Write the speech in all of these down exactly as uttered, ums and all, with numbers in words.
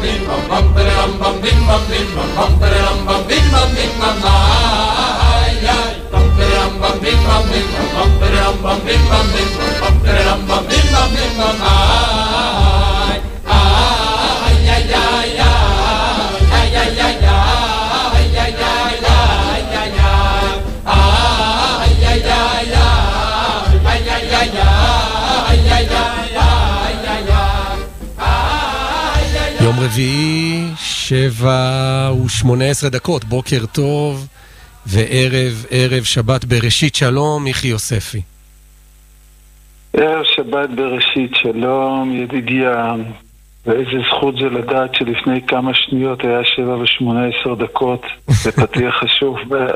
יום רביעי, שבע ושמונה עשרה דקות, בוקר טוב וערב, ערב שבת בראשית שלום, מיכי יוספי. ערב שבת בראשית שלום, ידידיה, ואיזה זכות זה לדעת שלפני כמה שניות היה שבע ושמונה עשרה דקות, זה פתיח חשוב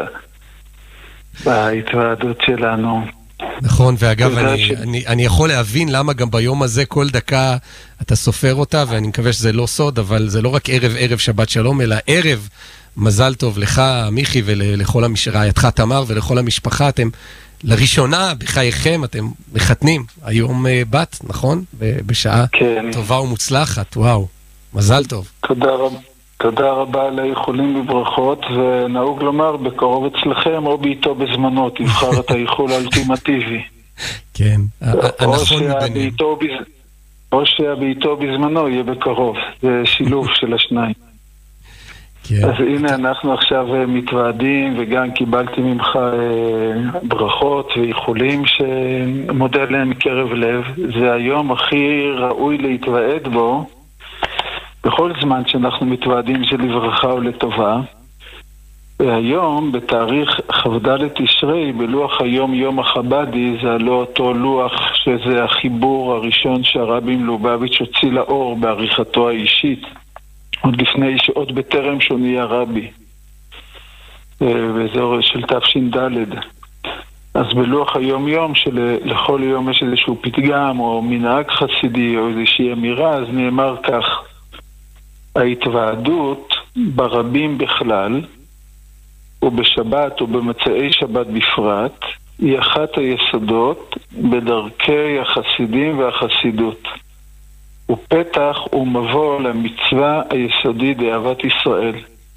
בהתוועדות שלנו. נכון, ואגב, אני, ש... אני, אני יכול להבין למה גם ביום הזה כל דקה אתה סופר אותה, ואני מקווה שזה לא סוד, אבל זה לא רק ערב, ערב שבת שלום, אלא ערב מזל טוב לך, מיכי, ולכל רעייתך תמר, ולכל המשפחה. אתם לראשונה בחייכם, אתם מחתנים, היום בת, נכון? בשעה כן. טובה ומוצלחת, וואו, מזל טוב. תודה רבה. תודה רבה על האיחולים וברכות, ונהוג לומר בקרוב אצלכם או בעיתו בזמנו, תבחר את האיחול האולטימטיבי. כן, הנכון מבינים. או שהבעיתו בזמנו יהיה בקרוב, זה שילוב של השניים. אז הנה אנחנו עכשיו מתוועדים, וגם קיבלתי ממך ברכות ואיחולים שמודה להם מקרב לב. זה היום הכי ראוי להתוועד בו, בכל זמן שאנחנו מתוועדים זה לברכה ולטובה. והיום, בתאריך כ"ד תשרי, בלוח היום יום החבדי, זה לא אותו לוח שזה החיבור הראשון שהרבי מלובביץ' הוציא לאור בעריכתו האישית, עוד לפני, עוד בטרם שהוא נהיה רבי, באזור של תש"ד. אז בלוח היום יום שלכל יום יש איזשהו פתגם או מנהג חסידי או איזושהי אמירה, אז נאמר כך: ההתוועדות ברבים בכלל ובשבת ובמצאי שבת בפרט היא אחת היסודות בדרכי החסידים והחסידות, ופתח ומבוא למצווה היסודית באהבת ישראל.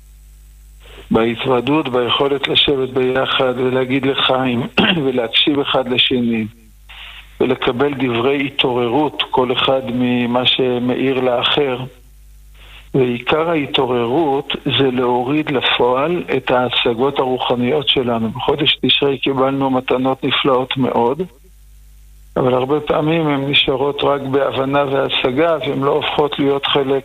בהתוועדות, ביכולת לשבת ביחד ולהגיד לחיים ולהקשיב אחד לשני ולקבל דברי התעוררות כל אחד ממה שמאיר לאחר. ועיקר ההתעוררות זה להוריד לפועל את ההשגות הרוחניות שלנו. בחודש תשרי קיבלנו מתנות נפלאות מאוד, אבל הרבה פעמים הן נשארות רק בהבנה והשגה, והן לא הופכות להיות חלק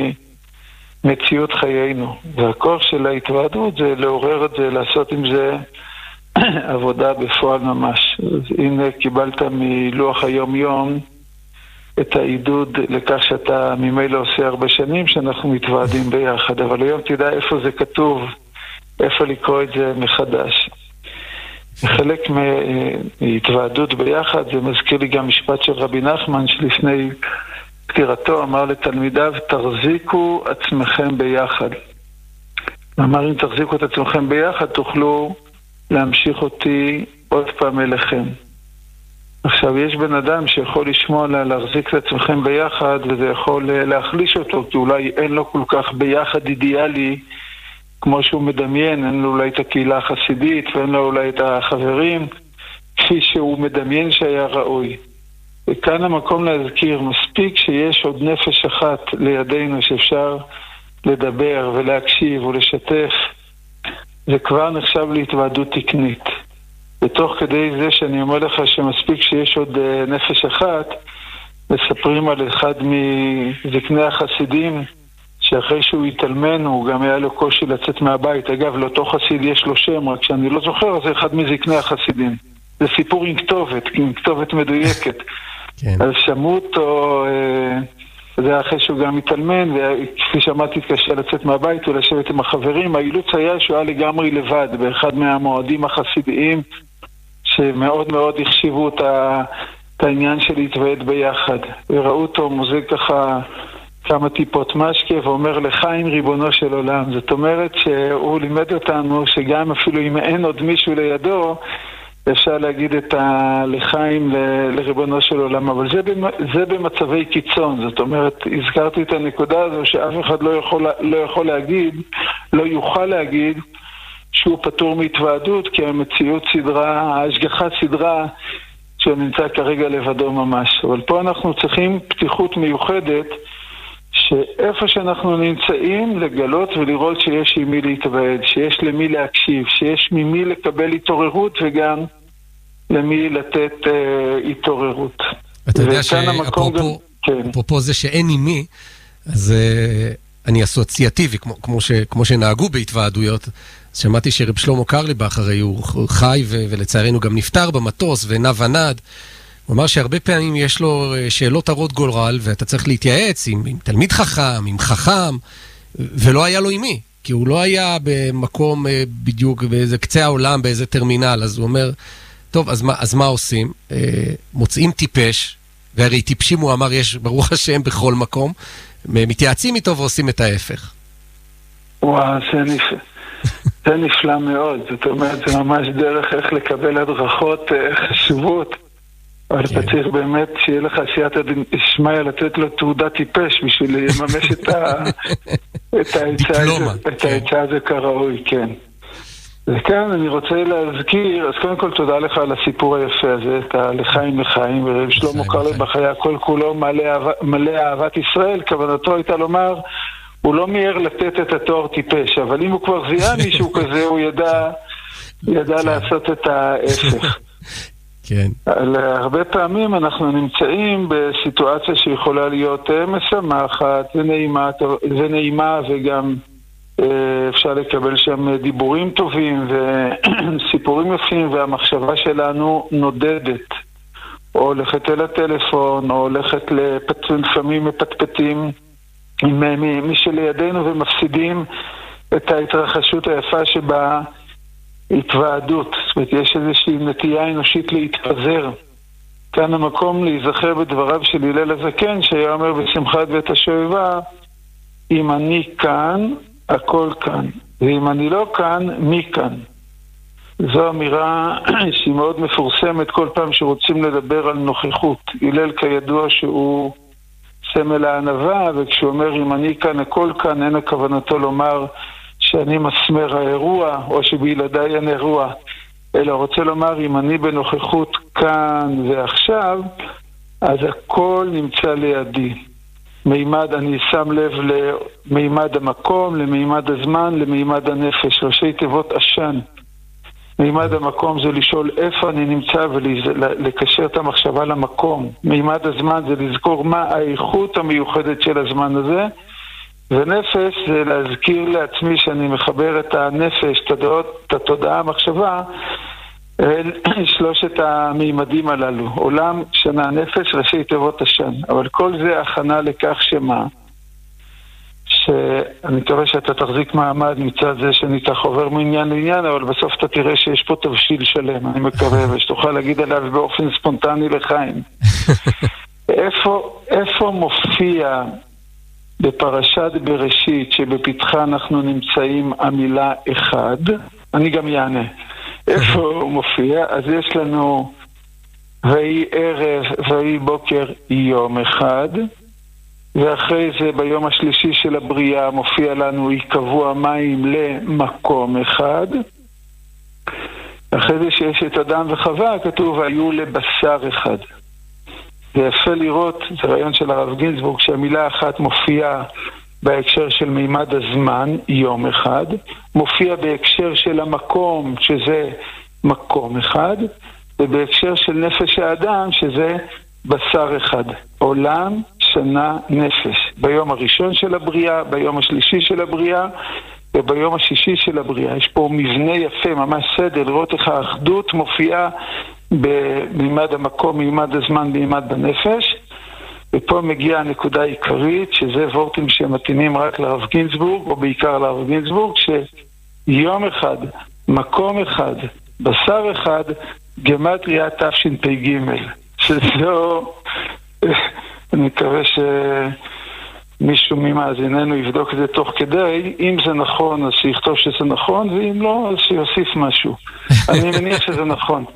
ממציאות חיינו. והכוח של ההתוועדות זה לעורר את זה, לעשות עם זה עבודה בפועל ממש. אז הנה קיבלת מלוח היום יום את העידוד לכך שאתה ממילא עושה הרבה שנים שאנחנו מתוועדים ביחד, אבל היום תדע איפה זה כתוב, איפה לקרוא את זה מחדש. חלק מהתוועדות ביחד, זה מזכיר לי גם משפט של רבי נחמן שלפני פטירתו אמר לתלמידיו: תחזיקו עצמכם ביחד. אמר, אם תחזיקו את עצמכם ביחד תוכלו להמשיך אותי עוד פעם אליכם. עכשיו, יש בן אדם שיכול לשמוע לה, להחזיק את עצמכם ביחד, וזה יכול להחליש אותו, כי אולי אין לו כל כך ביחד אידיאלי כמו שהוא מדמיין, אין לו אולי את הקהילה החסידית, ואין לו אולי את החברים, כפי שהוא מדמיין שהיה ראוי. וכאן המקום להזכיר, מספיק שיש עוד נפש אחת לידינו שאפשר לדבר ולהקשיב ולשתף, זה כבר נחשב להתוועדות תקנית. ותוך כדי זה שאני אומר לך שמספיק שיש עוד נפש אחת, מספרים על אחד מזקני החסידים, שאחרי שהוא התאלמן, הוא גם היה לו קושי לצאת מהבית. אגב, לאותו חסיד יש לו שם, רק שאני לא זוכר, זה אחד מזקני החסידים. זה סיפור עם כתובת, עם כתובת מדויקת. כן. אז שמעו אותו, זה היה אחרי שהוא גם התאלמן, וכפי שאמרתי, התקשה לצאת מהבית ולשבת עם החברים. האילוץ היה שהוא היה לגמרי לבד, באחד מהמועדים החסידיים, שמאוד מאוד החשיבו את, ה, את העניין של להתוועד ביחד. וראו אותו מוזג ככה כמה טיפות משקה, ואומר לחיים ריבונו של עולם. זאת אומרת שהוא לימד אותנו שגם אפילו אם אין עוד מישהו לידו, אפשר להגיד את הלחיים לריבונו של עולם, אבל זה, זה במצבי קיצון. זאת אומרת, הזכרתי את הנקודה הזו שאף אחד לא יכול, לא יכול להגיד, לא יוכל להגיד שהוא פטור מהתוועדות, כי המציאות סדרה, ההשגחה סדרה שהוא נמצא כרגע לבדו ממש. אבל פה אנחנו צריכים פתיחות מיוחדת, שאיפה שאנחנו נמצאים לגלות ולראות שיש עם מי להתוועד, שיש למי להקשיב, שיש ממי לקבל התעוררות וגם למי לתת אה, התעוררות. אתה יודע שאפרופו כן. אפרופו זה שאין עם מי, אז אה, אני אסוציאטיבי, כמו, כמו, ש, כמו שנהגו בהתוועדויות. שמעתי שרב שלמה קרליבך, הרי הוא חי ו, ולצערנו גם נפטר במטוס ונע ונד, הוא אמר שהרבה פעמים יש לו שאלות הרות גורל, ואתה צריך להתייעץ עם, עם תלמיד חכם, עם חכם, ולא היה לו עם מי, כי הוא לא היה במקום בדיוק, באיזה קצה העולם, באיזה טרמינל, אז הוא אומר, טוב, אז מה, אז מה עושים? מוצאים טיפש, והרי טיפשים הוא אמר, יש ברוך השם בכל מקום, מתייעצים איתו ועושים את ההפך. וואו, זה נפלא. זה נפלא מאוד, זאת אומרת, זה ממש דרך איך לקבל הדרכות חשובות, אבל אתה צריך באמת שיהיה לך סייעתא דשמיא לתת לו תעודת טיפש בשביל לממש את העצה הזה כראוי, כן. וכאן אני רוצה להזכיר, אז קודם כל תודה לך על הסיפור היפה הזה, את הלחיים לחיים, ורב שלמה קרליבך היה כל כולו מלא אהבת ישראל, כוונתו הייתה לומר, הוא לא מיהר לתת את התואר טיפש, אבל אם הוא כבר זיהה מישהו כזה, הוא ידע, ידע לעשות את ההפך. כן. הרבה פעמים אנחנו נמצאים בסיטואציה שיכולה להיות משמחת ונעימה, ונעימה וגם אפשר לקבל שם דיבורים טובים וסיפורים יפים, והמחשבה שלנו נודדת, או הולכת אל הטלפון, או הולכת לפעמים מפטפטים מי שלידינו ומפסידים את ההתרחשות היפה שבה התוועדות. זאת אומרת, יש איזושהי נטייה אנושית להתפזר. כאן המקום להיזכר בדבריו של הלל הזקן, שהיה אומר בשמחת בית השואבה, אם אני כאן, הכל כאן, ואם אני לא כאן, מי כאן? זו אמירה שהיא מאוד מפורסמת כל פעם שרוצים לדבר על נוכחות. הלל כידוע שהוא סמל הענווה, וכשהוא אומר אם אני כאן, הכל כאן, אין הכוונתו לומר שאני מסמר האירוע, או שבילדיי אין אירוע, אלא רוצה לומר אם אני בנוכחות כאן ועכשיו, אז הכל נמצא לידי. מימד, אני שם לב למימד המקום, למימד הזמן, למימד הנפש, ראשי תיבות עשן. מימד המקום זה לשאול איפה אני נמצא ולקשר את המחשבה למקום. מימד הזמן זה לזכור מה האיכות המיוחדת של הזמן הזה, ונפש זה להזכיר לעצמי שאני מחבר את הנפש, את התודעה, המחשבה, אל שלושת המימדים הללו. עולם, שנה, נפש, ראשי תיבות עשן. אבל כל זה הכנה לכך שמה? שאני מקווה שאתה תחזיק מעמד מצד זה שאני כך עובר מעניין לעניין, אבל בסוף אתה תראה שיש פה תבשיל שלם, אני מקווה, ושתוכל להגיד עליו באופן ספונטני לחיים. איפה, איפה מופיע בפרשת בראשית שבפתחה אנחנו נמצאים המילה אחד? אני גם יענה. איפה הוא מופיע? אז יש לנו ויהי ערב, ויהי בוקר יום אחד, ואחרי זה ביום השלישי של הבריאה מופיע לנו יקבעו המים למקום אחד. אחרי זה שיש את אדם וחווה כתוב היו לבשר אחד. זה יפה לראות, זה רעיון של הרב גינזבורג, שהמילה אחת מופיעה בהקשר של מימד הזמן, יום אחד, מופיע בהקשר של המקום, שזה מקום אחד, ובהקשר של נפש האדם, שזה בשר אחד. עולם, שנה, נפש. ביום הראשון של הבריאה, ביום השלישי של הבריאה, וביום השישי של הבריאה. יש פה מבנה יפה, ממש סדר, לראות איך האחדות מופיעה במימד המקום, מימד הזמן, מימד בנפש. ופה מגיעה הנקודה העיקרית, שזה וורטים שמתאימים רק לרב גינזבורג, או בעיקר לרב גינזבורג, שיום אחד, מקום אחד, בשר אחד, גמטריה תשפ"ג. שזו, אני מקווה שמישהו ממאזיננו יבדוק את זה תוך כדי, אם זה נכון אז שיכתוב שזה נכון, ואם לא אז שיוסיף משהו. אני מניח שזה נכון.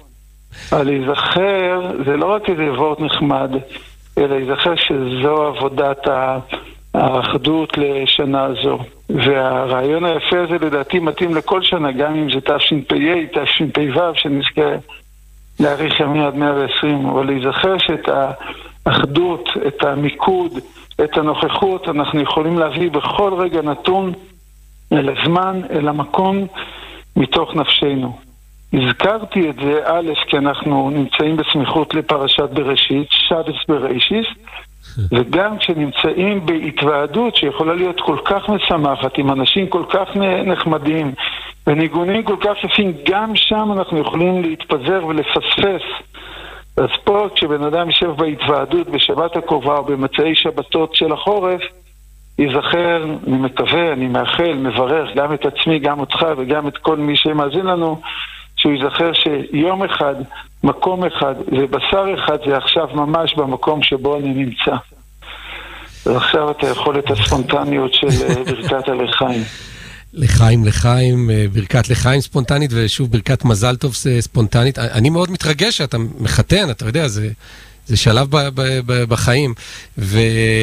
אבל להיזכר זה לא רק איזה וורט נחמד, אלא להיזכר שזו עבודת האחדות לשנה הזו. והרעיון היפה הזה לדעתי מתאים לכל שנה, גם אם זה תשפ"א, תשפ"ו, שנזכה להאריך ימים עד מאה ועשרים, אבל להיזכר שאת האחדות, את המיקוד, את הנוכחות, אנחנו יכולים להביא בכל רגע נתון אל הזמן, אל המקום, מתוך נפשנו. הזכרתי את זה, א', כי אנחנו נמצאים בסמיכות לפרשת בראשית, שבס בראשיס, וגם כשנמצאים בהתוועדות שיכולה להיות כל כך משמחת, עם אנשים כל כך נחמדים, וניגונים כל כך יפים, גם שם אנחנו יכולים להתפזר ולפספס. אז פה כשבן אדם יושב בהתוועדות בשבת הקרובה או במצאי שבתות של החורף, ייזכר, אני מקווה, אני מאחל, מברך גם את עצמי, גם אותך וגם את כל מי שמאזין לנו, שהוא ייזכר שיום אחד, מקום אחד ובשר אחד זה עכשיו ממש במקום שבו אני נמצא. ועכשיו אתה יכול את הספונטניות של ברכת הלחיים. לחיים, לחיים, ברכת לחיים ספונטנית, ושוב ברכת מזל טוב ספונטנית. אני מאוד מתרגש שאתה מחתן, אתה יודע, זה, זה שלב ב, ב, ב, בחיים. ו,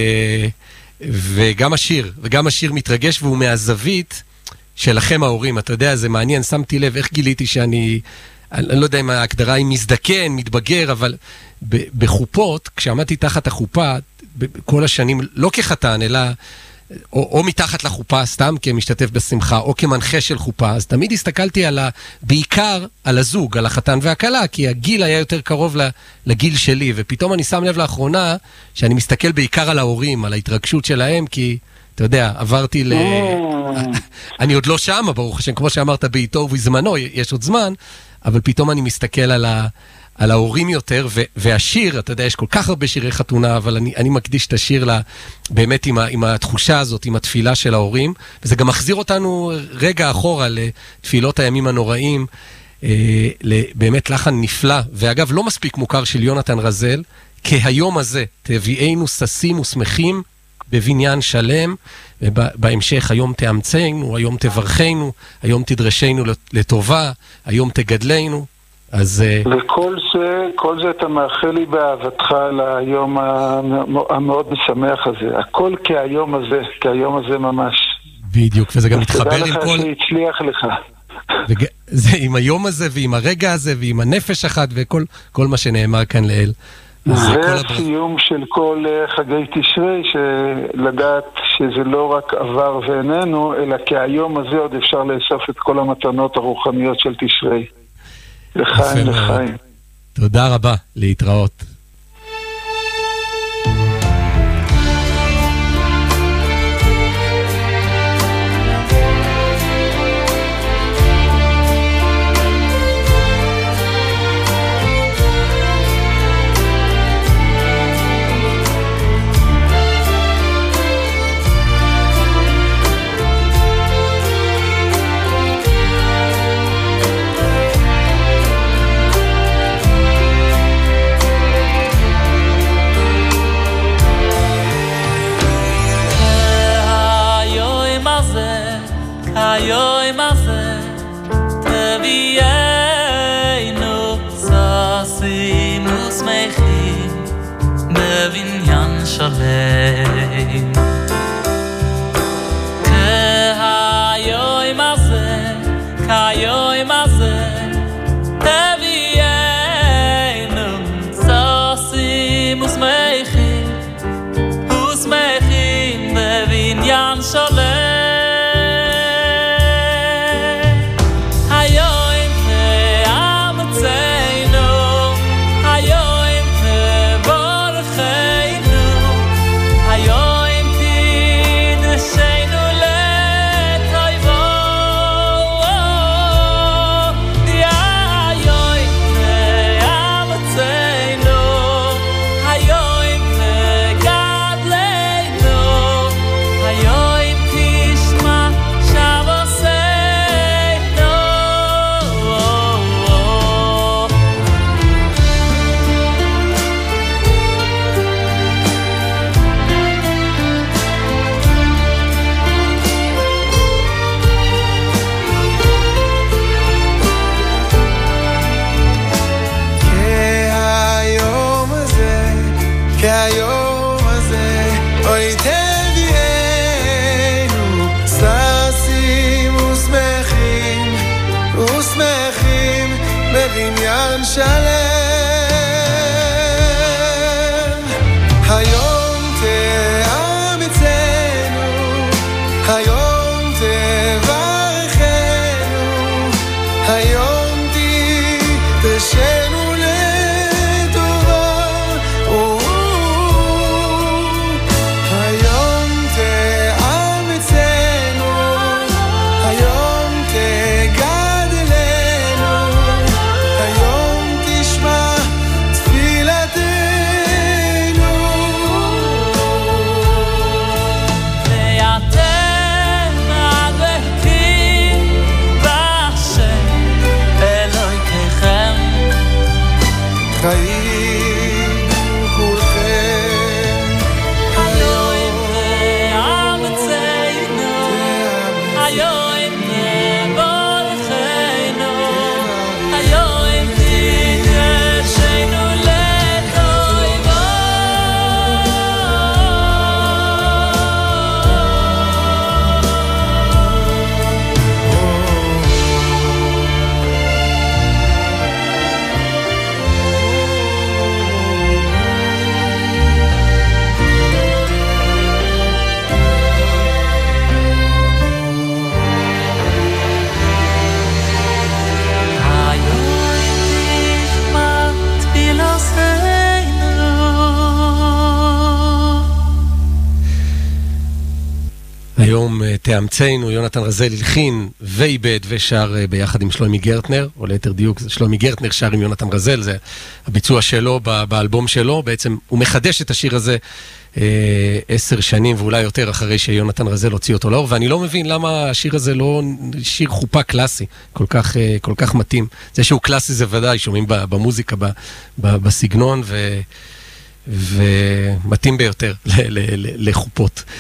וגם השיר, וגם השיר מתרגש, והוא מהזווית שלכם ההורים. אתה יודע, זה מעניין, שמתי לב איך גיליתי שאני, אני לא יודע אם ההגדרה היא מזדקן, מתבגר, אבל בחופות, כשעמדתי תחת החופה, כל השנים, לא כחתן, אלא או, או מתחת לחופה, סתם כמשתתף בשמחה, או כמנחה של חופה, אז תמיד הסתכלתי על ה, בעיקר על הזוג, על החתן והכלה, כי הגיל היה יותר קרוב לגיל שלי, ופתאום אני שם לב לאחרונה, שאני מסתכל בעיקר על ההורים, על ההתרגשות שלהם, כי אתה יודע, עברתי ל... אני עוד לא שם, ברוך השם, כמו שאמרת, בעיתו ובזמנו, יש עוד זמן, אבל פתאום אני מסתכל על ה... על ההורים יותר, ו- והשיר, אתה יודע, יש כל כך הרבה שירי חתונה, אבל אני, אני מקדיש את השיר לה, באמת עם, ה- עם התחושה הזאת, עם התפילה של ההורים, וזה גם מחזיר אותנו רגע אחורה לתפילות הימים הנוראים, אה, באמת לחן נפלא, ואגב, לא מספיק מוכר של יונתן רזל, כהיום הזה, תביאנו ססים ושמחים בבניין שלם, ובהמשך היום תאמצנו, היום תברכנו, היום תדרשנו לטובה, היום תגדלנו, אז... וכל זה, כל זה אתה מאחל לי באהבתך ליום המאוד משמח הזה. הכל כהיום הזה, כהיום הזה ממש. בדיוק, וזה גם מתחבר עם כל... תדע לך שהצליח לך. זה עם היום הזה, ועם הרגע הזה, ועם הנפש אחת, וכל כל מה שנאמר כאן לאל. זה הסיום של כל חגי תשרי, שלדעת שזה לא רק עבר ואיננו, אלא כהיום הזה עוד אפשר לאסוף את כל המתנות הרוחניות של תשרי. לחיים, לחיים. תודה רבה, להתראות. היום הזה תביאנו ססים ושמחים בבניין שלם. כהיום הזה, כהיום הזה תביאנו ססים ושמחים ושמחים בבניין שלם. Ayoim כי היום הזה אוי תביאנו ששים ושמחים ושמחים בבניין שלם. היום תאמצנו, היום תברכנו, היום תתרשנו לטובה. היום תאמצנו, היום תגדלנו, היום תשמע תפילתנו. ואתם הדבקים בהשם אלוהיכם, חיים כולכם היום תאמצנו, היום תברכנו, היום תתרשנו לטובה. היום אה, תאמצנו, יונתן רזל הלחין ואיבד ושר אה, ביחד עם שלומי גרטנר, או ליתר דיוק, שלומי גרטנר שר עם יונתן רזל, זה הביצוע שלו ב- באלבום שלו, בעצם הוא מחדש את השיר הזה אה, עשר שנים ואולי יותר אחרי שיונתן רזל הוציא אותו לאור, ואני לא מבין למה השיר הזה לא שיר חופה קלאסי, כל כך, אה, כל כך מתאים. זה שהוא קלאסי זה ודאי, שומעים ב- במוזיקה, ב- ב- בסגנון, ו... ומתאים ביותר ל- ל- ל- לחופות.